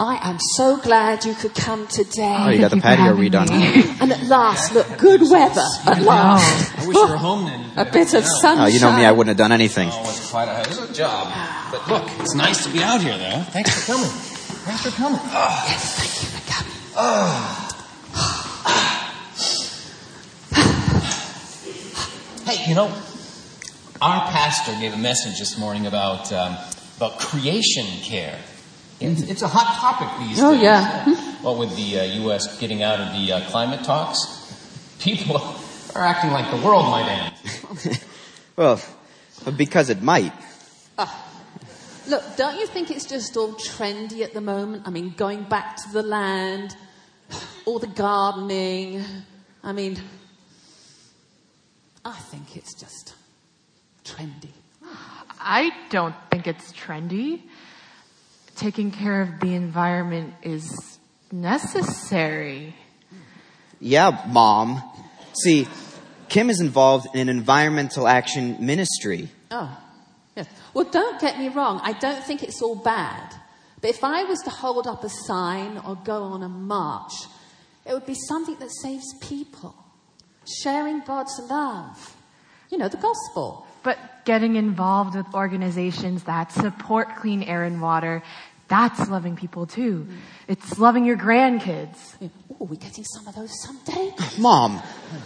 I am so glad you could come today. Oh, you got the patio redone. And at last, look, good weather. At last. I wish you were home then. A bit of sunshine. Oh, you know me, I wouldn't have done anything. Oh, it's quite a job. But look, it's nice to be out here, though. Thanks for coming. Thanks for coming. Yes, thank you for coming. Hey, you know, our pastor gave a message this morning about creation care. It's a hot topic these days. Oh, yeah. Well, with the U.S. getting out of the climate talks, people are acting like the world might end. Well, because it might. Look, don't you think it's just all trendy at the moment? I mean, going back to the land, all the gardening. I mean, I think it's just trendy. I don't think it's trendy. Taking care of the environment is necessary. Yeah, Mom. See, Kim is involved in an environmental action ministry. Oh, yes. Well, don't get me wrong. I don't think it's all bad. But if I was to hold up a sign or go on a march, it would be something that saves people. Sharing God's love. You know, the gospel. But getting involved with organizations that support clean air and water, that's loving people too. It's loving your grandkids. Oh, are we getting some of those someday? Mom.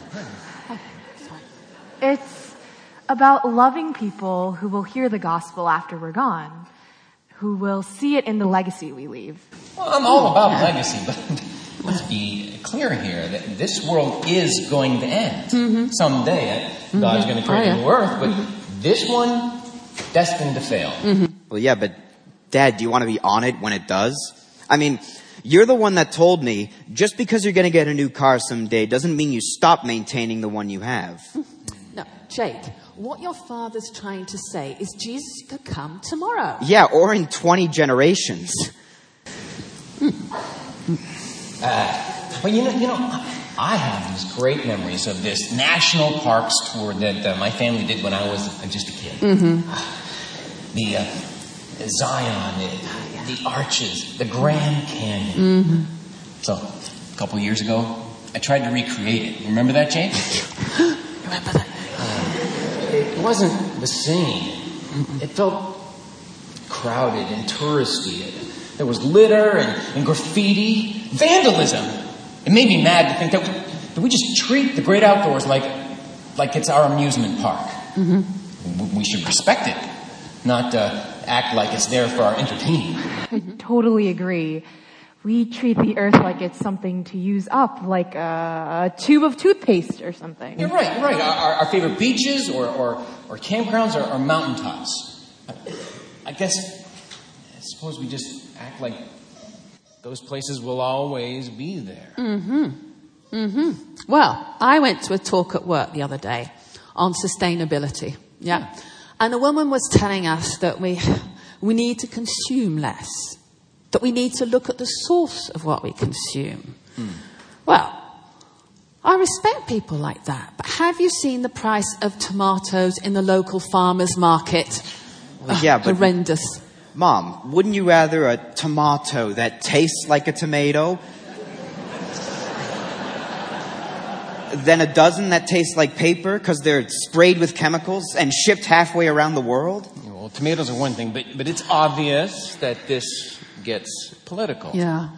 It's about loving people who will hear the gospel after we're gone, who will see it in the legacy we leave. Well, I'm all about legacy, but let's be clear here that this world is going to end someday. God's going to create a new earth, but this one, destined to fail. Well, yeah, but Dad, do you want to be on it when it does? I mean, you're the one that told me just because you're going to get a new car someday doesn't mean you stop maintaining the one you have. No, Jake, what your father's trying to say is Jesus could come tomorrow. Yeah, or in 20 generations. Well, you know, I have these great memories of this national parks tour that my family did when I was just a kid. The Zion, the arches, the Grand Canyon. So, a couple years ago, I tried to recreate it. Remember that, Jake? Remember that? It wasn't the same. It felt crowded and touristy. There was litter and graffiti, vandalism. It made me mad to think that we just treat the great outdoors like it's our amusement park. We should respect it, not act like it's there for our entertaining. I totally agree. We treat the earth like it's something to use up, like a tube of toothpaste or something. You're right. Our favorite beaches or campgrounds are mountaintops. I suppose we just act like those places will always be there. Well, I went to a talk at work the other day on sustainability. Yeah. And a woman was telling us that we need to consume less, that we need to look at the source of what we consume. Well, I respect people like that, but have you seen the price of tomatoes in the local farmer's market? Well, yeah, but horrendous. Mom, wouldn't you rather a tomato that tastes like a tomato than a dozen that taste like paper because they're sprayed with chemicals and shipped halfway around the world? Well, tomatoes are one thing, but it's obvious that this gets political. Yeah.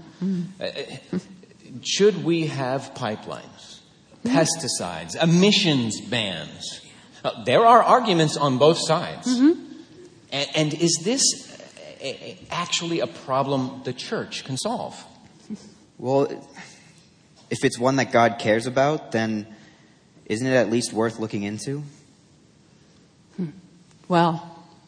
Should we have pipelines, pesticides, emissions bans? There are arguments on both sides. And is this actually a problem the church can solve? Well, if it's one that God cares about, then isn't it at least worth looking into? Well,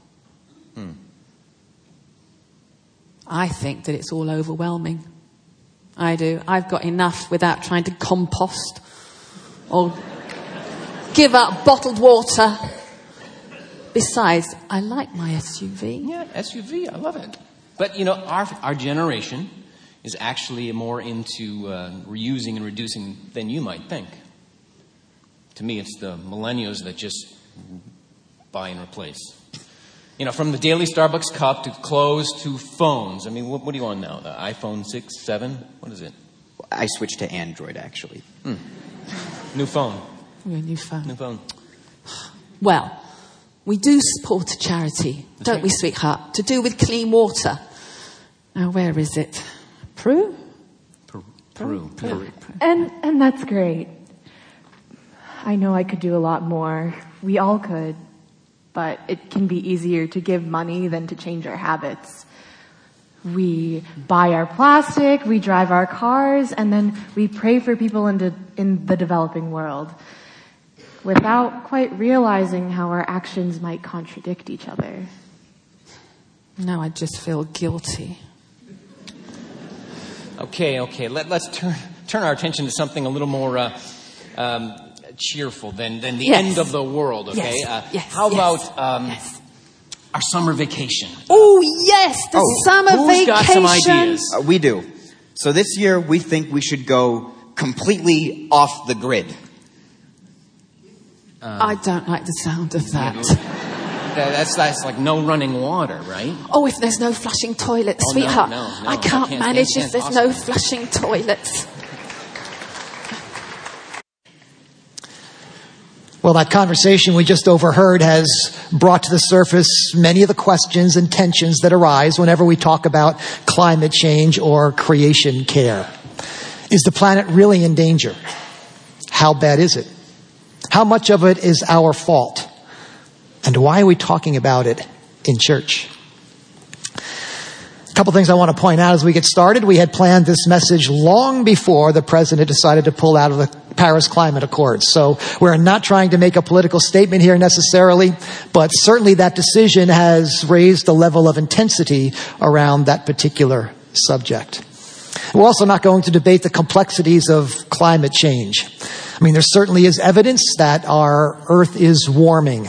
I think that it's all overwhelming. I do. I've got enough without trying to compost or give up bottled water. Besides, I like my SUV. Yeah, SUV, I love it. But, you know, our generation is actually more into reusing and reducing than you might think. To me, it's the millennials that just buy and replace. From the daily Starbucks cup to clothes to phones. I mean, what are you on now? The iPhone 6, 7? What is it? I switched to Android, actually. New phone. Your new phone. New phone. Well, we do support a charity, don't right. we, sweetheart? To do with clean water. Now, where is it? Peru? Peru. And that's great. I know I could do a lot more. We all could. But it can be easier to give money than to change our habits. We buy our plastic, we drive our cars, and then we pray for people in the developing world without quite realizing how our actions might contradict each other. Now I just feel guilty. Okay. Let's turn our attention to something a little more cheerful than the Yes. end of the world. Okay. Yes. How Yes. about our summer vacation? Oh, yes, the summer Who's vacation. got some ideas? We do. So this year, we think we should go completely off the grid. I don't like the sound of that. That's like no running water, right? Oh, if there's no flushing toilets, Oh, sweetheart. no, I can't manage if can't there's possibly. no flushing toilets. Well, that conversation we just overheard has brought to the surface many of the questions and tensions that arise whenever we talk about climate change or creation care. Is the planet really in danger? How bad is it? How much of it is our fault? And why are we talking about it in church? A couple things I want to point out as we get started. We had planned this message long before the president decided to pull out of the Paris Climate Accords. So we're not trying to make a political statement here necessarily, but certainly that decision has raised the level of intensity around that particular subject. We're also not going to debate the complexities of climate change. I mean, there certainly is evidence that our Earth is warming.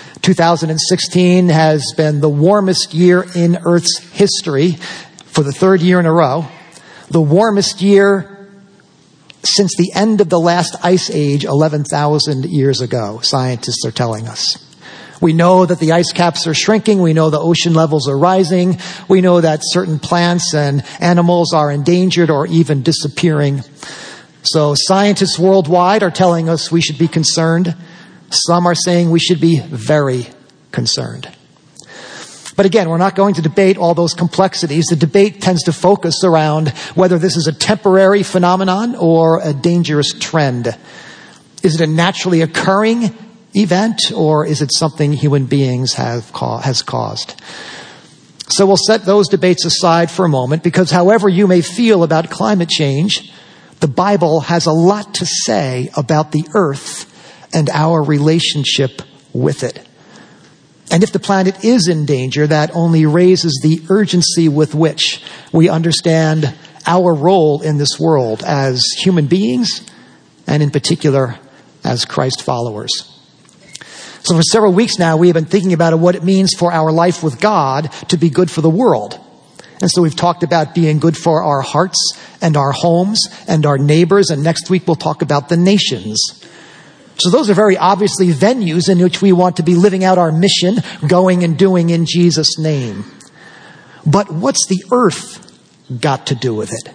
2016 has been the warmest year in Earth's history for the third year in a row. The warmest year since the end of the last ice age 11,000 years ago, scientists are telling us. We know that the ice caps are shrinking. We know the ocean levels are rising. We know that certain plants and animals are endangered or even disappearing. So scientists worldwide are telling us we should be concerned. Some are saying we should be very concerned. But again, we're not going to debate all those complexities. The debate tends to focus around whether this is a temporary phenomenon or a dangerous trend. Is it a naturally occurring event, or is it something human beings has caused? So we'll set those debates aside for a moment, because however you may feel about climate change, the Bible has a lot to say about the earth and our relationship with it. And if the planet is in danger, that only raises the urgency with which we understand our role in this world as human beings, and in particular as Christ followers. So for several weeks now, we have been thinking about what it means for our life with God to be good for the world. And so we've talked about being good for our hearts and our homes and our neighbors, and next week we'll talk about the nations. So those are very obviously venues in which we want to be living out our mission, going and doing in Jesus' name. But what's the earth got to do with it?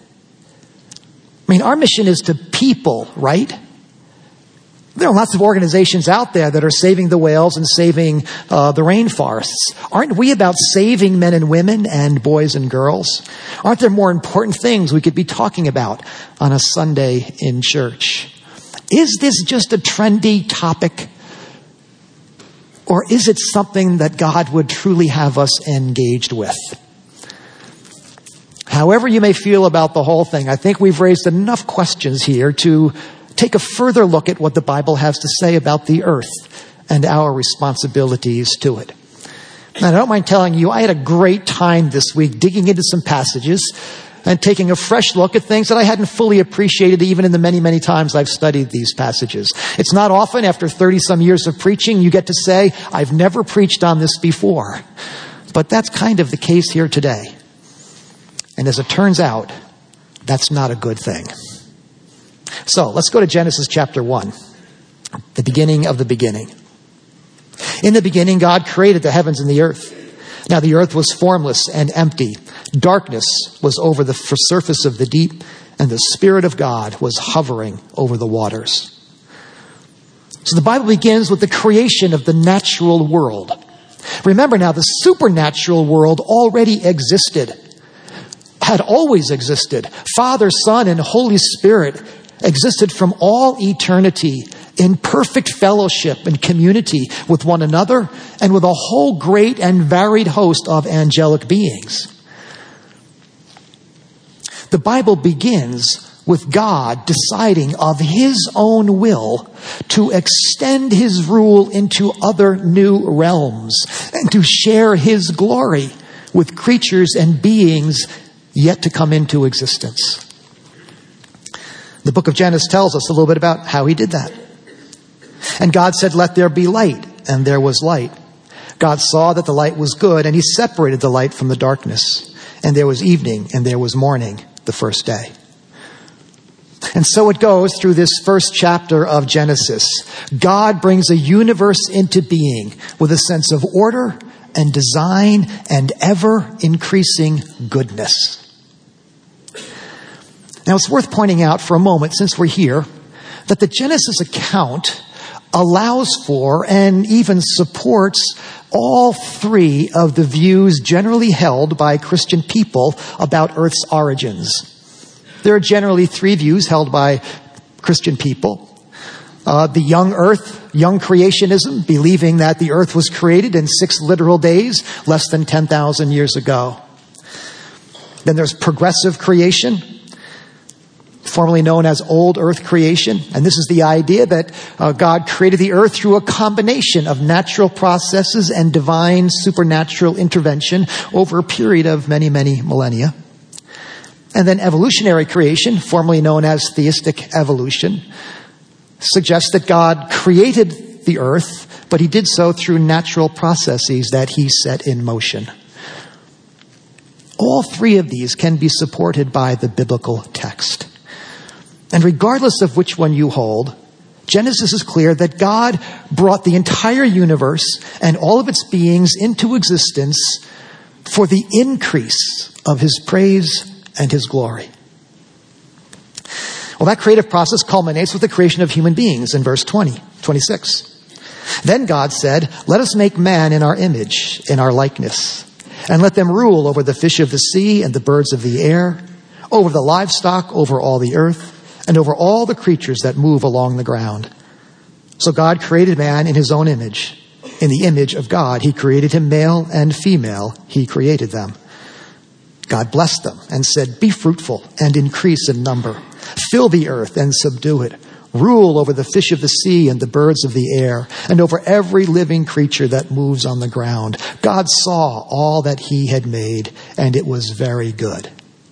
I mean, our mission is to people, right? There are lots of organizations out there that are saving the whales and saving the rainforests. Aren't we about saving men and women and boys and girls? Aren't there more important things we could be talking about on a Sunday in church? Is this just a trendy topic? Or is it something that God would truly have us engaged with? However you may feel about the whole thing, I think we've raised enough questions here to take a further look at what the Bible has to say about the earth and our responsibilities to it. And I don't mind telling you, I had a great time this week digging into some passages and taking a fresh look at things that I hadn't fully appreciated even in the many, many times I've studied these passages. It's not often after 30-some years of preaching you get to say, I've never preached on this before. But that's kind of the case here today. And as it turns out, that's not a good thing. So let's go to Genesis chapter 1, the beginning of the beginning. In the beginning, God created the heavens and the earth. Now the earth was formless and empty. Darkness was over the surface of the deep, and the Spirit of God was hovering over the waters. So the Bible begins with the creation of the natural world. Remember now, the supernatural world already existed, had always existed. Father, Son, and Holy Spirit existed from all eternity in perfect fellowship and community with one another and with a whole great and varied host of angelic beings. The Bible begins with God deciding of His own will to extend His rule into other new realms and to share His glory with creatures and beings yet to come into existence. The book of Genesis tells us a little bit about how He did that. And God said, "Let there be light," and there was light. God saw that the light was good, and He separated the light from the darkness. And there was evening, and there was morning, the first day. And so it goes through this first chapter of Genesis. God brings a universe into being with a sense of order and design and ever-increasing goodness. Now it's worth pointing out for a moment, since we're here, that the Genesis account allows for and even supports all three of the views generally held by Christian people about Earth's origins. There are generally three views held by Christian people. The young earth, young creationism, believing that the earth was created in 6 literal days, less than 10,000 years ago. Then there's progressive creation, formerly known as old earth creation. And this is the idea that God created the earth through a combination of natural processes and divine supernatural intervention over a period of many, many millennia. And then evolutionary creation, formerly known as theistic evolution, suggests that God created the earth, but He did so through natural processes that He set in motion. All three of these can be supported by the biblical text. And regardless of which one you hold, Genesis is clear that God brought the entire universe and all of its beings into existence for the increase of His praise and His glory. Well, that creative process culminates with the creation of human beings in verse 26. Then God said, "Let us make man in our image, in our likeness, and let them rule over the fish of the sea and the birds of the air, over the livestock, over all the earth, and over all the creatures that move along the ground." So God created man in His own image. In the image of God, He created him, male and female, He created them. God blessed them and said, "Be fruitful and increase in number. Fill the earth and subdue it. Rule over the fish of the sea and the birds of the air, and over every living creature that moves on the ground." God saw all that He had made, and it was very good.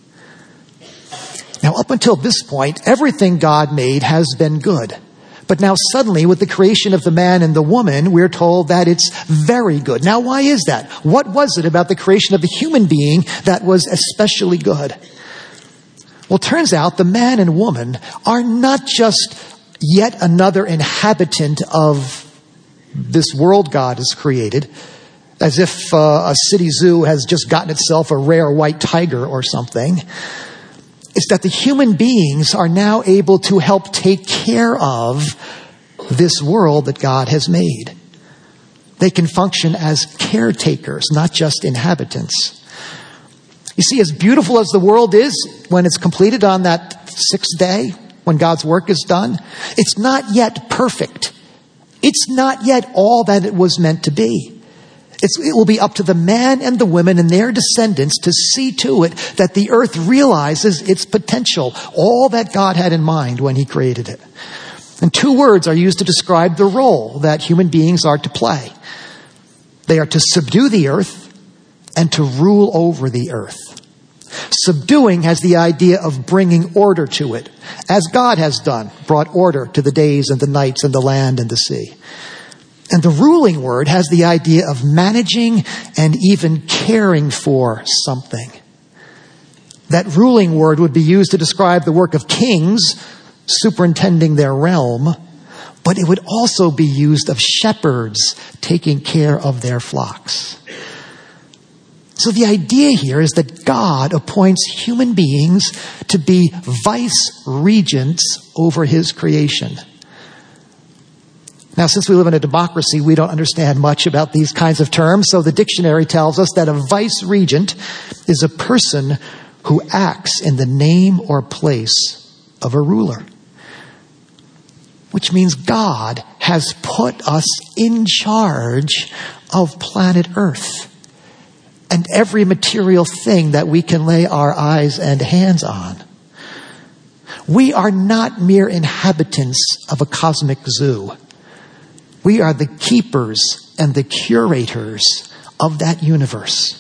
Now, up until this point, everything God made has been good. But now suddenly, with the creation of the man and the woman, we're told that it's very good. Now, why is that? What was it about the creation of the human being that was especially good? Well, it turns out the man and woman are not just yet another inhabitant of this world God has created, as if a city zoo has just gotten itself a rare white tiger or something. It's that the human beings are now able to help take care of this world that God has made. They can function as caretakers, not just inhabitants. You see, as beautiful as the world is when it's completed on that 6th day, when God's work is done, it's not yet perfect. It's not yet all that it was meant to be. It will be up to the man and the women and their descendants to see to it that the earth realizes its potential, all that God had in mind when He created it. And 2 words are used to describe the role that human beings are to play. They are to subdue the earth and to rule over the earth. Subduing has the idea of bringing order to it, as God has done, brought order to the days and the nights and the land and the sea. And the ruling word has the idea of managing and even caring for something. That ruling word would be used to describe the work of kings superintending their realm, but it would also be used of shepherds taking care of their flocks. So the idea here is that God appoints human beings to be vice regents over his creation. Now, since we live in a democracy, we don't understand much about these kinds of terms. So the dictionary tells us that a vice regent is a person who acts in the name or place of a ruler. Which means God has put us in charge of planet Earth and every material thing that we can lay our eyes and hands on. We are not mere inhabitants of a cosmic zoo. We are the keepers and the curators of that universe.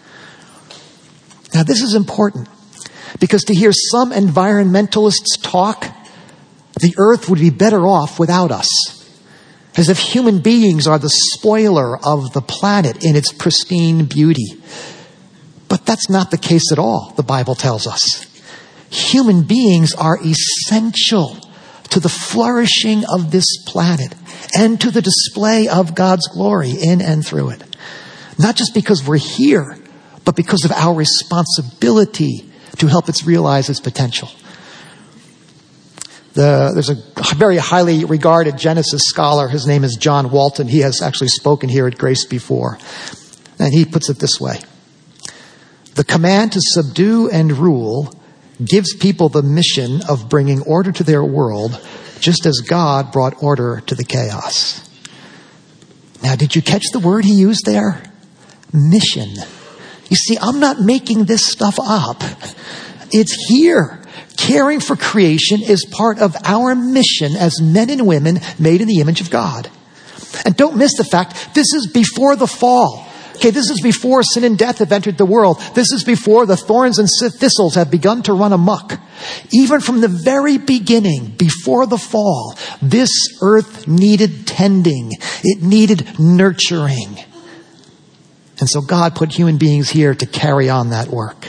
Now, this is important because to hear some environmentalists talk, the earth would be better off without us, as if human beings are the spoiler of the planet in its pristine beauty. But that's not the case at all, the Bible tells us. Human beings are essential to the flourishing of this planet and to the display of God's glory in and through it. Not just because we're here, but because of our responsibility to help it realize its potential. There's a very highly regarded Genesis scholar. His name is John Walton. He has actually spoken here at Grace before. And he puts it this way. The command to subdue and rule gives people the mission of bringing order to their world, just as God brought order to the chaos. Now, did you catch the word he used there? Mission. You see, I'm not making this stuff up. It's here. Caring for creation is part of our mission as men and women made in the image of God. And don't miss the fact, this is before the fall. Okay, this is before sin and death have entered the world. This is before the thorns and thistles have begun to run amok. Even from the very beginning, before the fall, this earth needed tending. It needed nurturing. And so God put human beings here to carry on that work.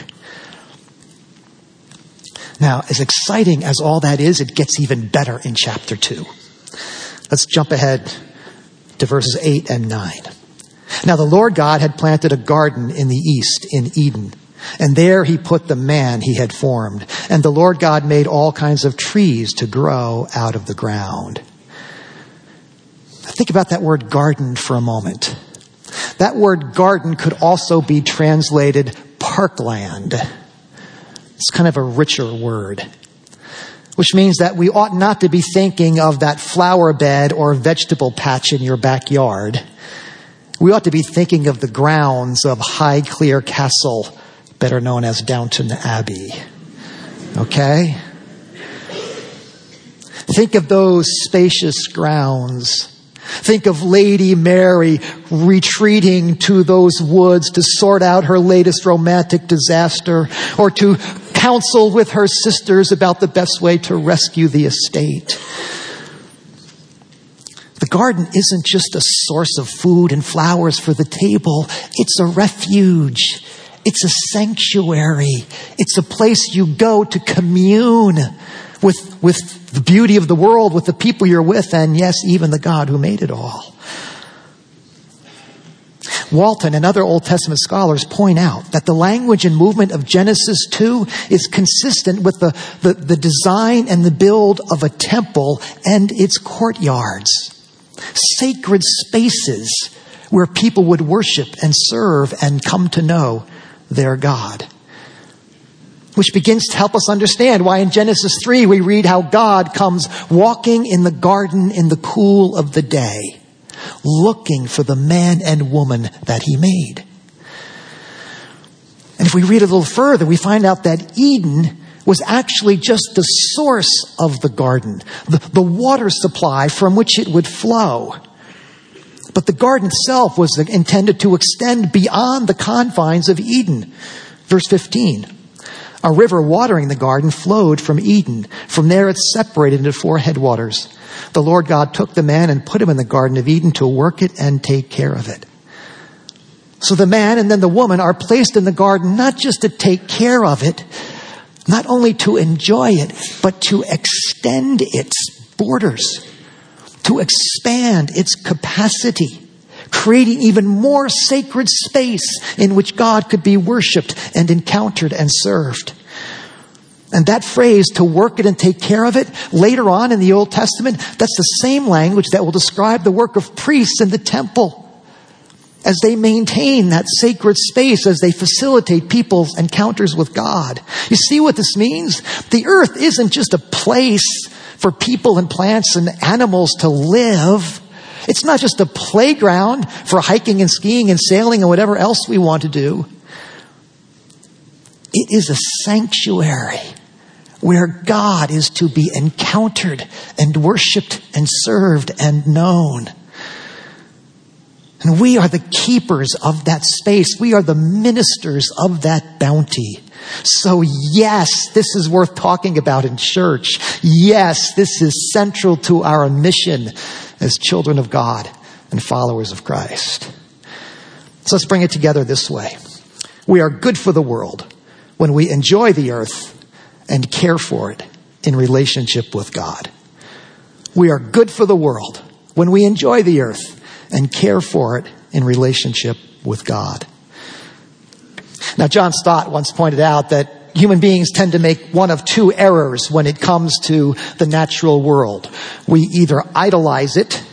Now, as exciting as all that is, it gets even better in chapter 2. Let's jump ahead to verses 8 and 9. Now, the Lord God had planted a garden in the east in Eden, and there he put the man he had formed. And the Lord God made all kinds of trees to grow out of the ground. Think about that word garden for a moment. That word garden could also be translated parkland. It's kind of a richer word, which means that we ought not to be thinking of that flower bed or vegetable patch in your backyard. We ought to be thinking of the grounds of Highclere Castle, better known as Downton Abbey. Okay? Think of those spacious grounds. Think of Lady Mary retreating to those woods to sort out her latest romantic disaster, or to counsel with her sisters about the best way to rescue the estate. The garden isn't just a source of food and flowers for the table. It's a refuge. It's a sanctuary. It's a place you go to commune with the beauty of the world, with the people you're with, and yes, even the God who made it all. Walton and other Old Testament scholars point out that the language and movement of Genesis 2 is consistent with the design and the build of a temple and its courtyards. Sacred spaces where people would worship and serve and come to know their God. Which begins to help us understand why in Genesis 3 we read how God comes walking in the garden in the cool of the day, looking for the man and woman that he made. And if we read a little further, we find out that Eden was actually just the source of the garden, the water supply from which it would flow. But the garden itself was intended to extend beyond the confines of Eden. Verse 15. A river watering the garden flowed from Eden. From there it separated into 4 headwaters. The Lord God took the man and put him in the Garden of Eden to work it and take care of it. So the man and then the woman are placed in the garden not just to take care of it, not only to enjoy it, but to extend its borders, to expand its capacity, creating even more sacred space in which God could be worshiped and encountered and served. And that phrase, to work it and take care of it, later on in the Old Testament, that's the same language that will describe the work of priests in the temple as they maintain that sacred space, as they facilitate people's encounters with God. You see what this means? The earth isn't just a place for people and plants and animals to live. It's not just a playground for hiking and skiing and sailing and whatever else we want to do. It is a sanctuary where God is to be encountered and worshiped and served and known. And we are the keepers of that space. We are the ministers of that bounty. So yes, this is worth talking about in church. Yes, this is central to our mission as children of God and followers of Christ. So let's bring it together this way. We are good for the world when we enjoy the earth and care for it in relationship with God. We are good for the world when we enjoy the earth and care for it in relationship with God. Now, John Stott once pointed out that human beings tend to make one of two errors when it comes to the natural world. We either idolize it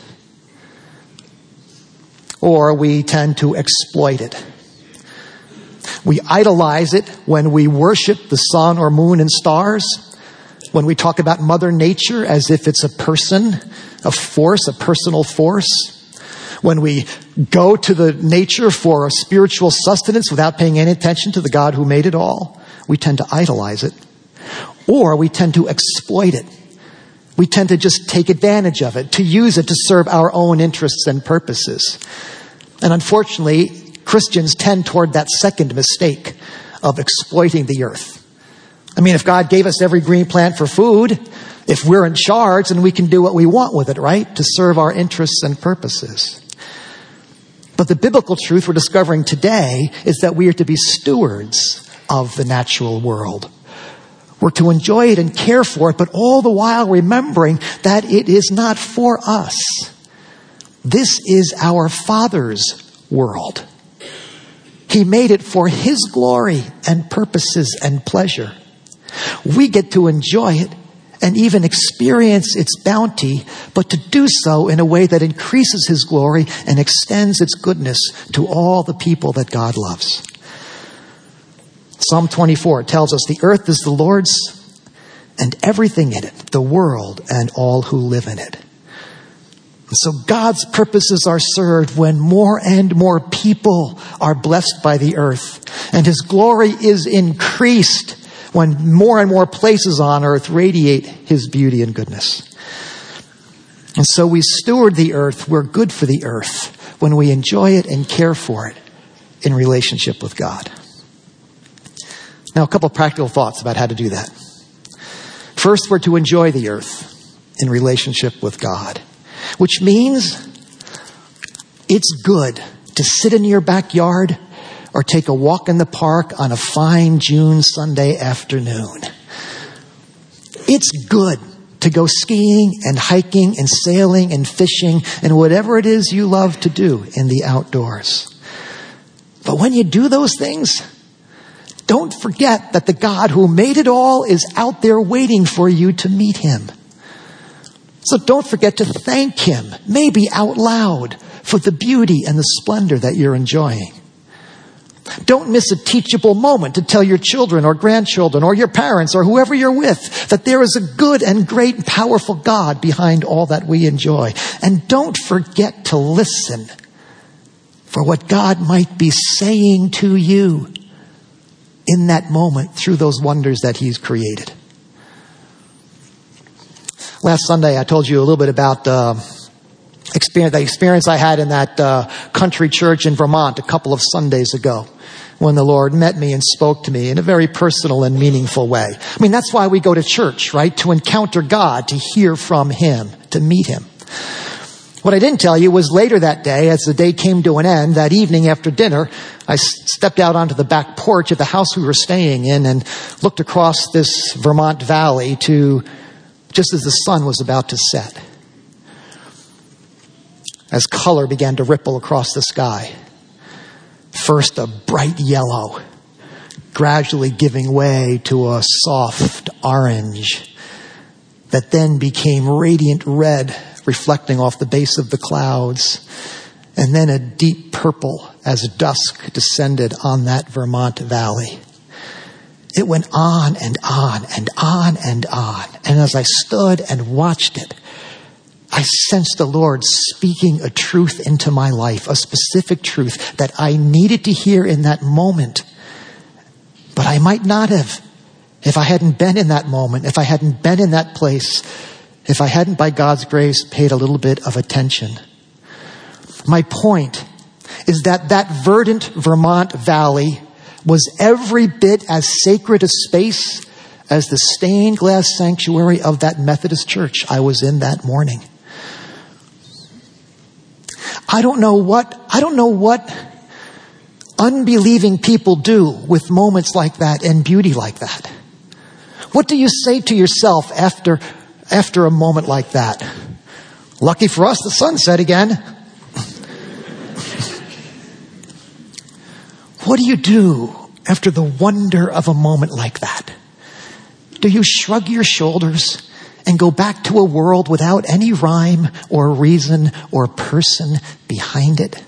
or we tend to exploit it. We idolize it when we worship the sun or moon and stars, when we talk about Mother Nature as if it's a person, a force, a personal force, when we go to the nature for a spiritual sustenance without paying any attention to the God who made it all. We tend to idolize it. Or we tend to exploit it. We tend to just take advantage of it, to use it to serve our own interests and purposes. And unfortunately, Christians tend toward that second mistake of exploiting the earth. I mean, if God gave us every green plant for food, if we're in charge, then we can do what we want with it, right? To serve our interests and purposes. But the biblical truth we're discovering today is that we are to be stewards of the natural world. We're to enjoy it and care for it, but all the while remembering that it is not for us. This is our Father's world. He made it for His glory and purposes and pleasure. We get to enjoy it and even experience its bounty, but to do so in a way that increases His glory and extends its goodness to all the people that God loves. Psalm 24 tells us the earth is the Lord's and everything in it, the world and all who live in it. And so God's purposes are served when more and more people are blessed by the earth, and His glory is increased when more and more places on earth radiate His beauty and goodness. And so we steward the earth. We're good for the earth when we enjoy it and care for it in relationship with God. Now, a couple practical thoughts about how to do that. First, we're to enjoy the earth in relationship with God, which means it's good to sit in your backyard or take a walk in the park on a fine June Sunday afternoon. It's good to go skiing and hiking and sailing and fishing and whatever it is you love to do in the outdoors. But when you do those things, don't forget that the God who made it all is out there waiting for you to meet Him. So don't forget to thank Him, maybe out loud, for the beauty and the splendor that you're enjoying. Don't miss a teachable moment to tell your children or grandchildren or your parents or whoever you're with that there is a good and great and powerful God behind all that we enjoy. And don't forget to listen for what God might be saying to you in that moment through those wonders that He's created. Last Sunday, I told you a little bit about the experience I had in that country church in Vermont a couple of Sundays ago, when the Lord met me and spoke to me in a very personal and meaningful way. I mean, that's why we go to church, right? To encounter God, to hear from Him, to meet Him. What I didn't tell you was later that day, as the day came to an end, that evening after dinner, I stepped out onto the back porch of the house we were staying in and looked across this Vermont valley to just as the sun was about to set. as color began to ripple across the sky. First a bright yellow, gradually giving way to a soft orange that then became radiant red, reflecting off the base of the clouds, and then a deep purple as dusk descended on that Vermont valley. It went on and on and on and on. And as I stood and watched it, I sensed the Lord speaking a truth into my life, a specific truth that I needed to hear in that moment. But I might not have if I hadn't been in that moment, if I hadn't been in that place, if I hadn't, by God's grace, paid a little bit of attention. My point is that verdant Vermont valley was every bit as sacred a space as the stained glass sanctuary of that Methodist church I was in that morning. I don't know what unbelieving people do with moments like that and beauty like that. What do you say to yourself after a moment like that? Lucky for us, the sun set again. What do you do after the wonder of a moment like that? Do you shrug your shoulders and go back to a world without any rhyme or reason or person behind it?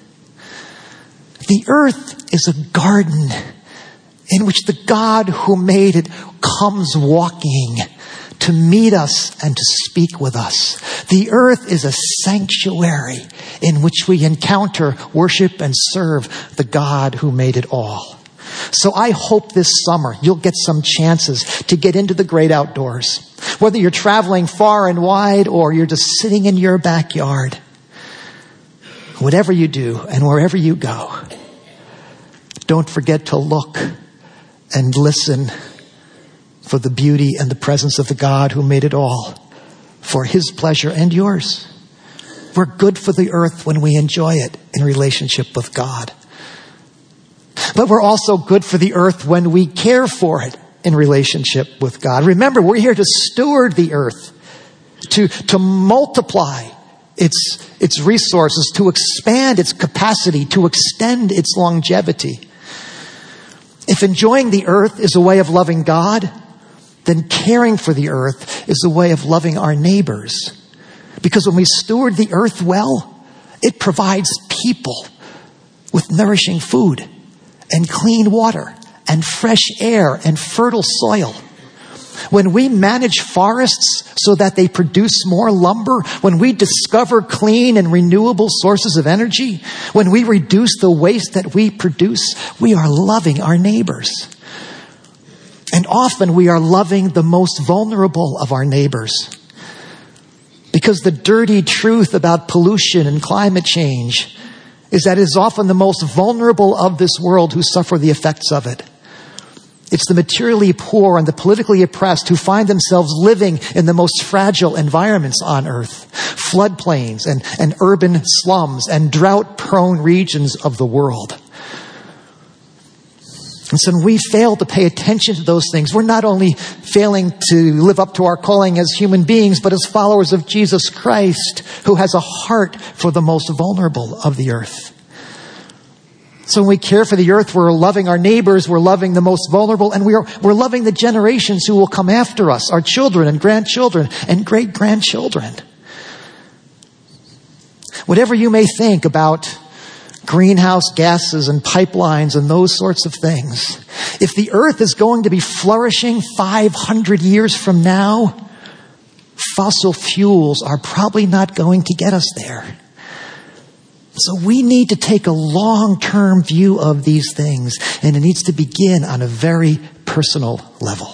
The earth is a garden in which the God who made it comes walking to meet us and to speak with us. The earth is a sanctuary in which we encounter, worship, and serve the God who made it all. So I hope this summer you'll get some chances to get into the great outdoors. Whether you're traveling far and wide or you're just sitting in your backyard. Whatever you do and wherever you go, don't forget to look and listen for the beauty and the presence of the God who made it all, for His pleasure and yours. We're good for the earth when we enjoy it in relationship with God. But we're also good for the earth when we care for it in relationship with God. Remember, we're here to steward the earth, to multiply its resources, to expand its capacity, to extend its longevity. If enjoying the earth is a way of loving God, then caring for the earth is a way of loving our neighbors. Because when we steward the earth well, it provides people with nourishing food and clean water and fresh air and fertile soil. When we manage forests so that they produce more lumber, when we discover clean and renewable sources of energy, when we reduce the waste that we produce, we are loving our neighbors. And often we are loving the most vulnerable of our neighbors. Because the dirty truth about pollution and climate change is that it is often the most vulnerable of this world who suffer the effects of it. It's the materially poor and the politically oppressed who find themselves living in the most fragile environments on earth. Floodplains and urban slums and drought-prone regions of the world. And so when we fail to pay attention to those things, we're not only failing to live up to our calling as human beings, but as followers of Jesus Christ, who has a heart for the most vulnerable of the earth. So when we care for the earth, we're loving our neighbors, we're loving the most vulnerable, and we're loving the generations who will come after us, our children and grandchildren and great-grandchildren. Whatever you may think about greenhouse gases and pipelines and those sorts of things, if the earth is going to be flourishing 500 years from now, fossil fuels are probably not going to get us there. So we need to take a long-term view of these things, and it needs to begin on a very personal level.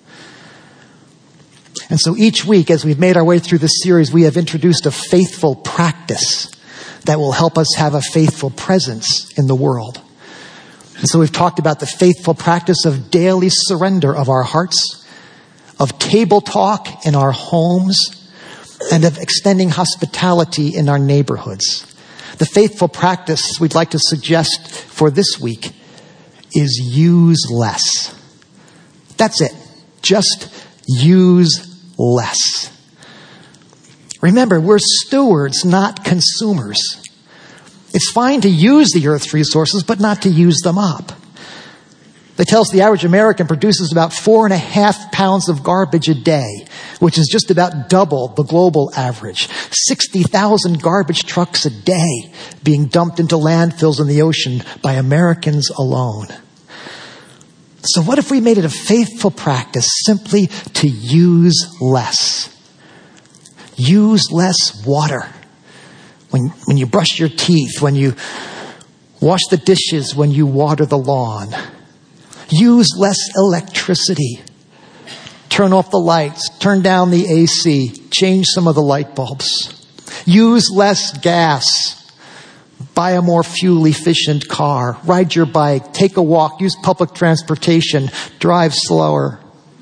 And so each week, as we've made our way through this series, we have introduced a faithful practice that will help us have a faithful presence in the world. And so we've talked about the faithful practice of daily surrender of our hearts, of table talk in our homes, and of extending hospitality in our neighborhoods. The faithful practice we'd like to suggest for this week is use less. That's it. Just use less. Remember, we're stewards, not consumers. It's fine to use the earth's resources, but not to use them up. They tell us the average American produces about 4.5 pounds of garbage a day, which is just about double the global average. 60,000 garbage trucks a day being dumped into landfills in the ocean by Americans alone. So what if we made it a faithful practice simply to use less? Use less water. When you brush your teeth, when you wash the dishes, when you water the lawn. Use less electricity. Turn off the lights, turn down the AC, change some of the light bulbs. Use less gas. Buy a more fuel-efficient car. Ride your bike. Take a walk. Use public transportation. Drive slower.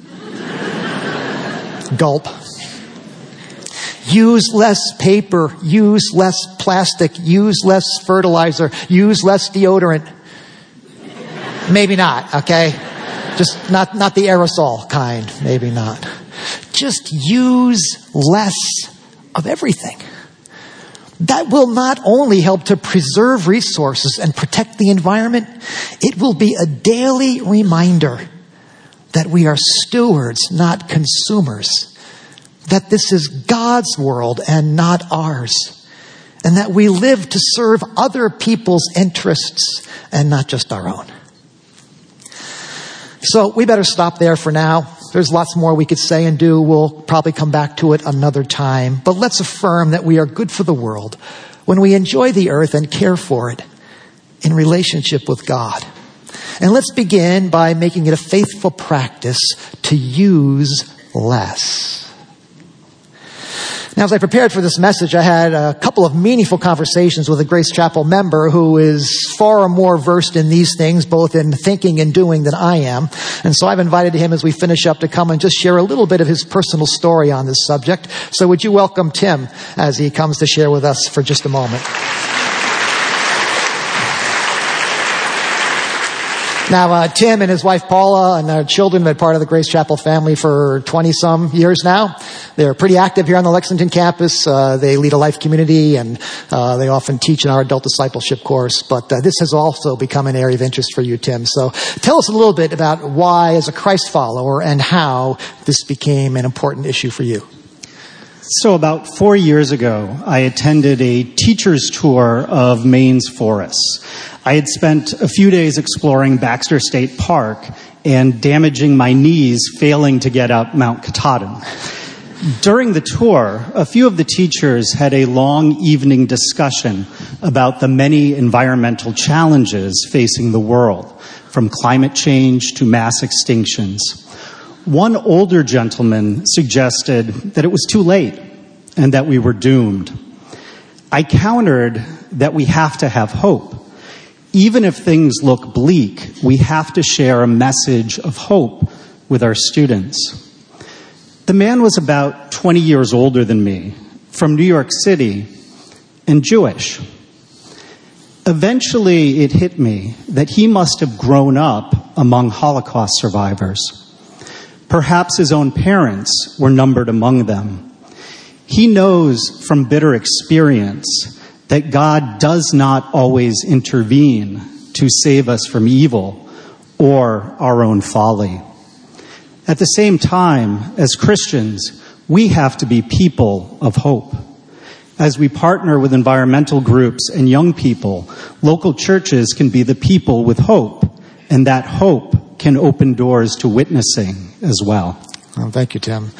Gulp. Use less paper. Use less plastic. Use less fertilizer. Use less deodorant. Maybe not, okay? Just not the aerosol kind. Maybe not. Just use less of everything. That will not only help to preserve resources and protect the environment, it will be a daily reminder that we are stewards, not consumers. That this is God's world and not ours. And that we live to serve other people's interests and not just our own. So we better stop there for now. There's lots more we could say and do. We'll probably come back to it another time. But let's affirm that we are good for the world when we enjoy the earth and care for it in relationship with God. And let's begin by making it a faithful practice to use less. Now, as I prepared for this message, I had a couple of meaningful conversations with a Grace Chapel member who is far more versed in these things, both in thinking and doing, than I am. And so I've invited him as we finish up to come and just share a little bit of his personal story on this subject. So would you welcome Tim as he comes to share with us for just a moment. Now, Tim and his wife Paula and their children have been part of the Grace Chapel family for 20-some years now. They're pretty active here on the Lexington campus. They lead a life community, and they often teach in our adult discipleship course. But this has also become an area of interest for you, Tim. So tell us a little bit about why, as a Christ follower, and how this became an important issue for you. So about 4 years ago, I attended a teacher's tour of Maine's forests. I had spent a few days exploring Baxter State Park and damaging my knees failing to get up Mount Katahdin. During the tour, a few of the teachers had a long evening discussion about the many environmental challenges facing the world, from climate change to mass extinctions. One older gentleman suggested that it was too late and that we were doomed. I countered that we have to have hope. Even if things look bleak, we have to share a message of hope with our students. The man was about 20 years older than me, from New York City, and Jewish. Eventually, it hit me that he must have grown up among Holocaust survivors. Perhaps his own parents were numbered among them. He knows from bitter experience that God does not always intervene to save us from evil or our own folly. At the same time, as Christians, we have to be people of hope. As we partner with environmental groups and young people, local churches can be the people with hope, and that hope can open doors to witnessing as well. Oh, thank you, Tim.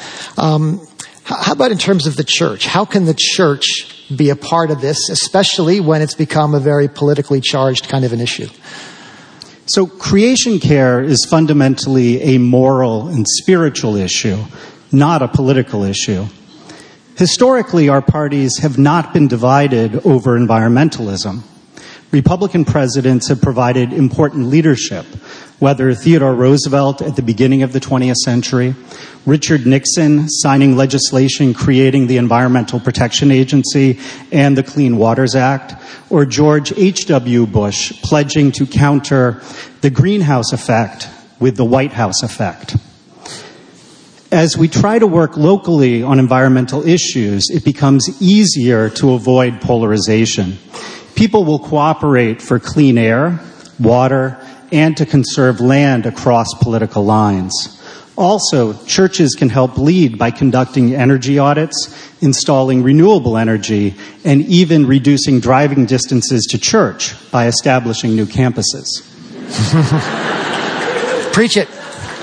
How about in terms of the church? How can the church be a part of this, especially when it's become a very politically charged kind of an issue? So creation care is fundamentally a moral and spiritual issue, not a political issue. Historically, our parties have not been divided over environmentalism. Republican presidents have provided important leadership, whether Theodore Roosevelt at the beginning of the 20th century, Richard Nixon signing legislation creating the Environmental Protection Agency and the Clean Waters Act, or George H.W. Bush pledging to counter the greenhouse effect with the White House effect. As we try to work locally on environmental issues, it becomes easier to avoid polarization. People will cooperate for clean air, water, and to conserve land across political lines. Also, churches can help lead by conducting energy audits, installing renewable energy, and even reducing driving distances to church by establishing new campuses. Preach it.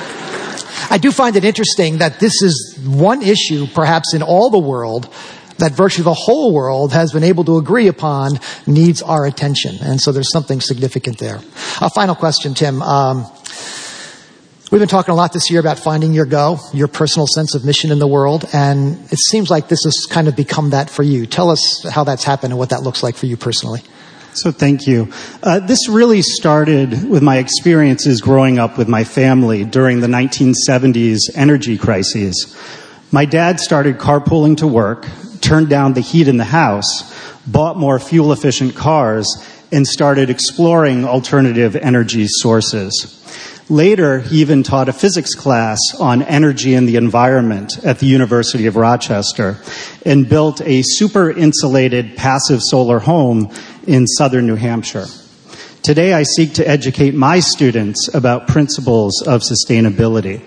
I do find it interesting that this is one issue, perhaps in all the world, that virtually the whole world has been able to agree upon needs our attention. And so there's something significant there. A final question, Tim. We've been talking a lot this year about finding your go, your personal sense of mission in the world, and it seems like this has kind of become that for you. Tell us how that's happened and what that looks like for you personally. So thank you. This really started with my experiences growing up with my family during the 1970s energy crises. My dad started carpooling to work, turned down the heat in the house, bought more fuel-efficient cars, and started exploring alternative energy sources. Later, he even taught a physics class on energy and the environment at the University of Rochester and built a super-insulated passive solar home in southern New Hampshire. Today, I seek to educate my students about principles of sustainability.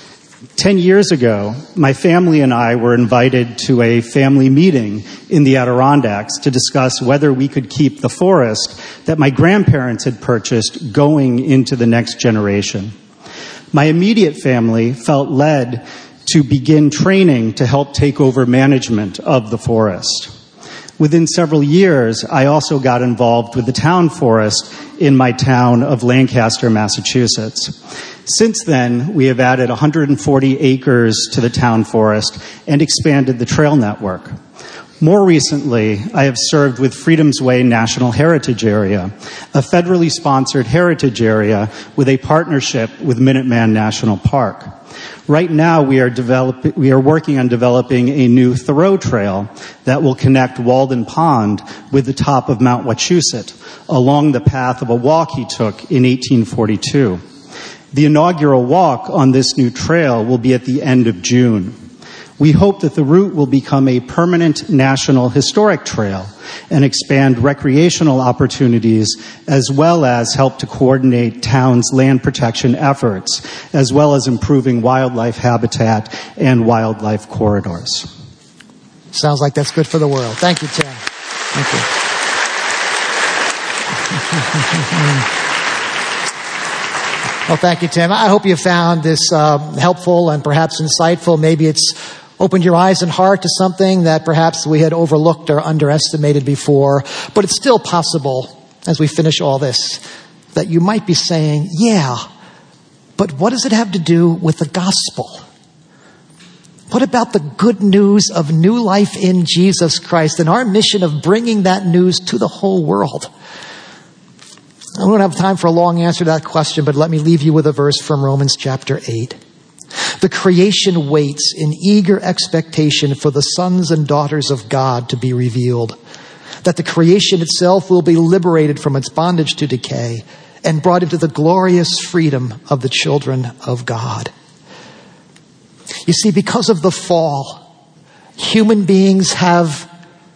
10 years ago, my family and I were invited to a family meeting in the Adirondacks to discuss whether we could keep the forest that my grandparents had purchased going into the next generation. My immediate family felt led to begin training to help take over management of the forest. Within several years, I also got involved with the town forest in my town of Lancaster, Massachusetts. Since then, we have added 140 acres to the town forest and expanded the trail network. More recently, I have served with Freedom's Way National Heritage Area, a federally sponsored heritage area with a partnership with Minuteman National Park. Right now, we are working on developing a new Thoreau Trail that will connect Walden Pond with the top of Mount Wachusett along the path of a walk he took in 1842. The inaugural walk on this new trail will be at the end of June. We hope that the route will become a permanent national historic trail and expand recreational opportunities, as well as help to coordinate towns' land protection efforts, as well as improving wildlife habitat and wildlife corridors. Sounds like that's good for the world. Thank you, Tim. Thank you. Well, thank you, Tim. I hope you found this helpful and perhaps insightful. Maybe it's opened your eyes and heart to something that perhaps we had overlooked or underestimated before. But it's still possible, as we finish all this, that you might be saying, yeah, but what does it have to do with the gospel? What about the good news of new life in Jesus Christ and our mission of bringing that news to the whole world? I don't have time for a long answer to that question, but let me leave you with a verse from Romans chapter 8. The creation waits in eager expectation for the sons and daughters of God to be revealed, that the creation itself will be liberated from its bondage to decay and brought into the glorious freedom of the children of God. You see, because of the fall, human beings have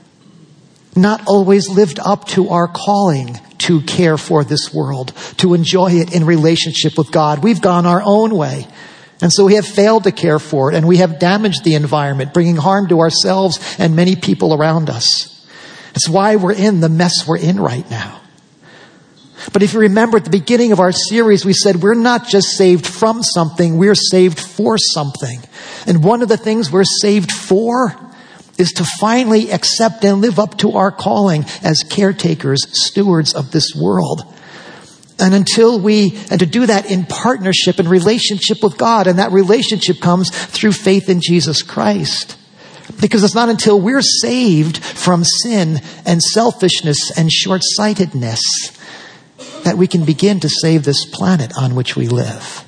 not always lived up to our calling to care for this world, to enjoy it in relationship with God. We've gone our own way. And so we have failed to care for it, and we have damaged the environment, bringing harm to ourselves and many people around us. It's why we're in the mess we're in right now. But if you remember at the beginning of our series, we said we're not just saved from something, we're saved for something. And one of the things we're saved for is to finally accept and live up to our calling as caretakers, stewards of this world. And to do that in partnership and relationship with God. And that relationship comes through faith in Jesus Christ. Because it's not until we're saved from sin and selfishness and short-sightedness that we can begin to save this planet on which we live.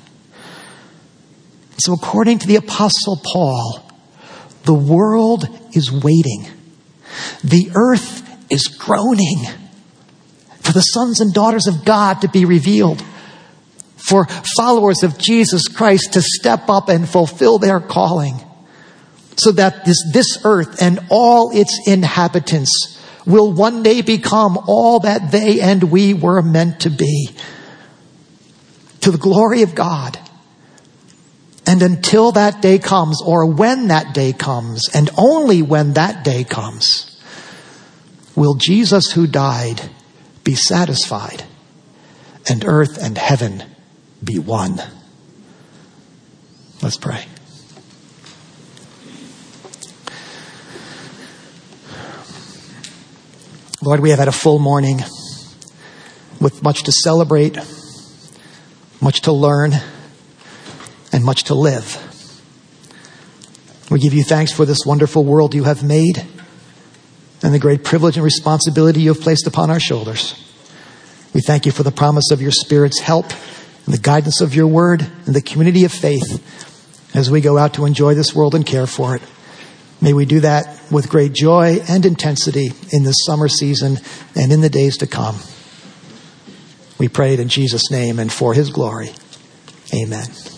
So according to the Apostle Paul, the world is waiting. The earth is groaning for the sons and daughters of God to be revealed. for followers of Jesus Christ to step up and fulfill their calling, so that this earth and all its inhabitants will one day become all that they and we were meant to be, to the glory of God. And until that day comes, or when that day comes, and only when that day comes, will Jesus who died be satisfied, and earth and heaven be one. Let's pray. Lord, we have had a full morning with much to celebrate, much to learn, and much to live. We give you thanks for this wonderful world you have made and the great privilege and responsibility you have placed upon our shoulders. We thank you for the promise of your Spirit's help and the guidance of your word and the community of faith as we go out to enjoy this world and care for it. May we do that with great joy and intensity in this summer season and in the days to come. We pray it in Jesus' name and for his glory. Amen.